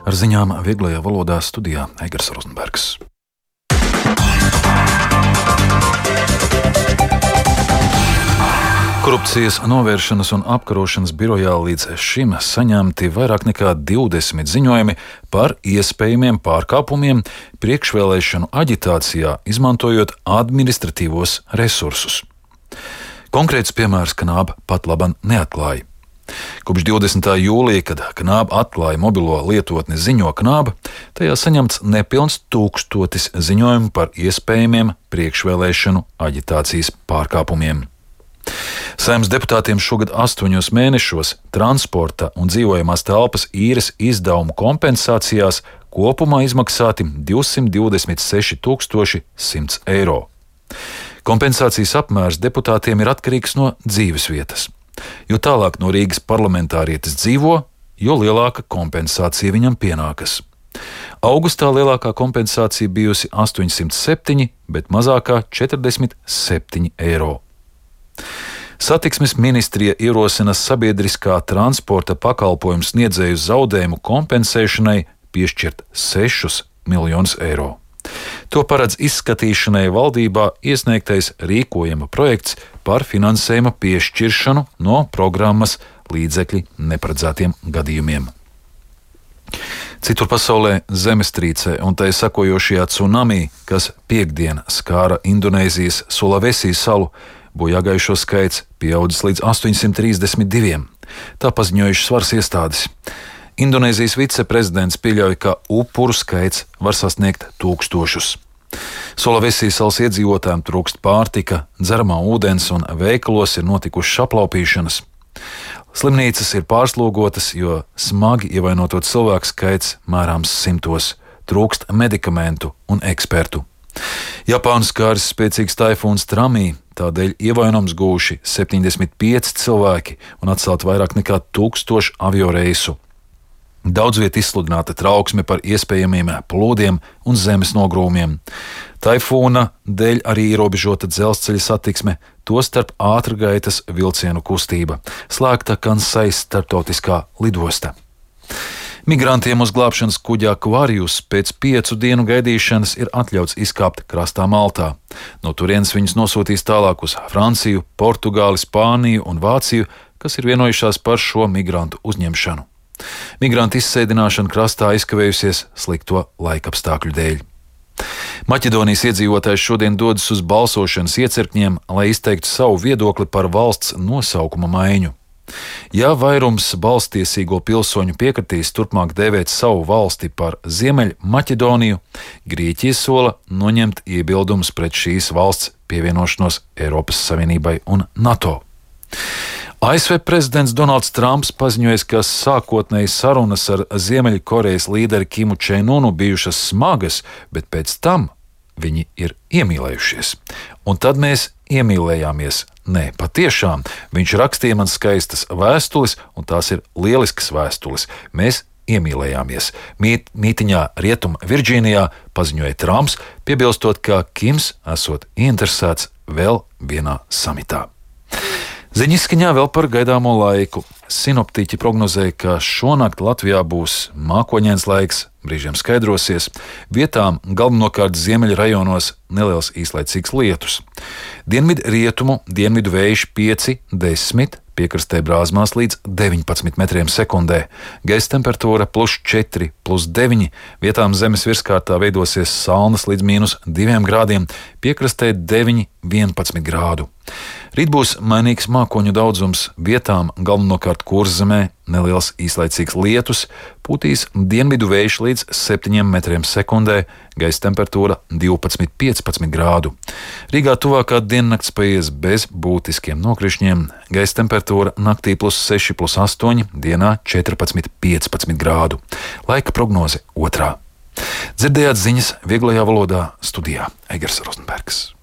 Ar ziņām vieglajā valodā studijā Egers Rozenbergs. Korupcijas novēršanas un apkarošanas birojā līdz šim saņemti vairāk nekā 20 ziņojumi par iespējamiem pārkāpumiem priekšvēlēšanu aģitācijā, izmantojot administratīvos resursus. Konkrēts piemērs Knāba pat laban neatklāja. Kopš 20. jūlija, kad Knāba atklāja mobilo lietotni Ziņo Knāba, tajā saņemts nepilns 1000 ziņojumu par iespējamiem priekšvēlēšanu aģitācijas pārkāpumiem. Saeimas deputātiem šogad 8 mēnešos transporta un dzīvojamās telpas īres izdevumu kompensācijās kopumā izmaksāti 226 100 eiro. Kompensācijas apmērs deputātiem ir atkarīgs no dzīvesvietas. Jo tālāk no Rīgas parlamentārietis dzīvo, jo lielāka kompensācija viņam pienākas. Augustā lielākā kompensācija bijusi 807, bet mazākā 47 eiro. Satiksmes ministrija ierosina sabiedriskā transporta pakalpojumu sniedzēju zaudējumu kompensēšanai piešķirt 6 miljonus eiro. To paredz izskatīšanai valdībā iesniegtais rīkojuma projekts par finansējuma piešķiršanu no programmas līdzekļi neparedzētiem gadījumiem. Citur pasaulē zemestrīce un tai sekojošajā tsunami, kas piektdien skāra Indonēzijas Sulavesi salu, bojāgājušo skaits pieaudzis līdz 832. Tā paziņojušas varas iestādes. Indonēzijas viceprezidents pieļauj, ka upuru skaits var sasniegt 1000. Sulavesi salas iedzīvotājiem trūkst pārtika, dzeramā ūdens un veikalos ir notikušas aplaupīšanas. Slimnīcas ir pārslogotas, jo smagi ievainoto cilvēku skaits mērāms simtos, trūkst medikamentu un ekspertu. Japānas skāris spēcīgs taifūns Tramī, tādēļ ievainojums gūši 75 cilvēki un atcelt vairāk nekā 1000 avioreisu. Daudz viet izsludināta trauksme par iespējamiem plūdiem un zemes nogrūmiem. Taifūna dēļ arī ierobežota dzelzceļa satiksme, tostarp ātrgaitas vilcienu kustība, slēgta Kansais starptautiskā lidosta. Migrantiem uz glābšanas kuģa Aquarius pēc 5 dienu gaidīšanas ir atļauts izkāpt krastā Maltā. No turienes viņus nosūtīs tālāk uz Franciju, Portugāli, Spāniju un Vāciju, kas ir vienojušās par šo migrantu uzņemšanu. Migrantu izsēdināšana krastā aizkavējusies slikto laikapstākļu dēļ. Maķedonijas iedzīvotājs šodien dodas uz balsošanas iecirkņiem, lai izteiktu savu viedokli par valsts nosaukuma maiņu. Ja vairums balsstiesīgo pilsoņu piekritīs turpmāk dēvēt savu valsti par Ziemeļmaķedoniju, Grieķija sola noņemt iebildumus pret šīs valsts pievienošanos Eiropas Savienībai un NATO. ASV prezidents Donalds Trumps paziņoja, ka sākotnēji sarunas ar Ziemeļkorejas līderi Kimu Čenunu bijušas smagas, bet pēc tam viņi ir iemīlējušies. Un tad mēs iemīlējāmies. Nē, patiešām, viņš rakstīja man skaistas vēstules, un tās ir lieliskas vēstules. Mēs iemīlējāmies. Mītiņā Rietum Virģīnijā paziņoja Trumps, piebilstot, ka Kims esot interesēts vēl vienā samitā. Ziņiskaņā vēl par gaidāmo laiku. Sinoptiķi prognozēja, ka šonakt Latvijā būs mākoņains laiks, brīžiem skaidrosies, vietām galvenokārt ziemeļa rajonos neliels īslaicīgs lietus. Dienvidu dienvidu vējš 5–10, piekrastē brāzmās līdz 19 metriem sekundē. Gaisa temperatūra +4, +9, vietām zemes virskārtā veidosies salnas līdz -2 grādiem, piekrastē 9–11 grādu. Rīt būs mainīgs mākoņu daudzums, vietām galvenokārt Kurzemē neliels īslaicīgs lietus, pūtīs dienvidu vējš līdz 7 metriem sekundē, gaisa temperatūra 12–15 grādu. Rīgā tuvākā diennakts paies bez būtiskiem nokrišņiem, gaisa temperatūra naktī +6, +8, dienā 14–15 grādu. Laika prognoze 2. Dzirdējāt ziņas vieglajā valodā studijā Egers Rozenbergs.